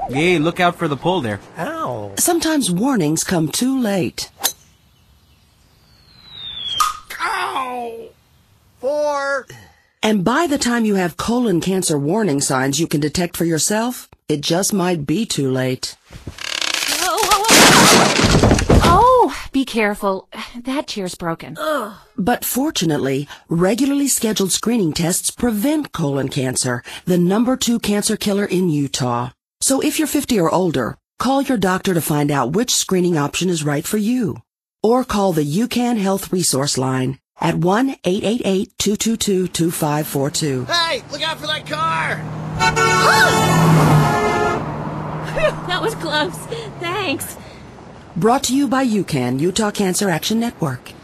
Hey, look out for the pole there. Ow. Sometimes warnings come too late. Ow. 4. And by the time you have colon cancer warning signs you can detect for yourself, it just might be too late. Oh, be careful. That chair's broken. But fortunately, regularly scheduled screening tests prevent colon cancer, the #2 cancer killer in Utah. So if you're 50 or older, call your doctor to find out which screening option is right for you. Or call the UCAN Health Resource Line at 1-888-222-2542. Hey, look out for that car! That was close. Thanks. Brought to you by UCAN, Utah Cancer Action Network.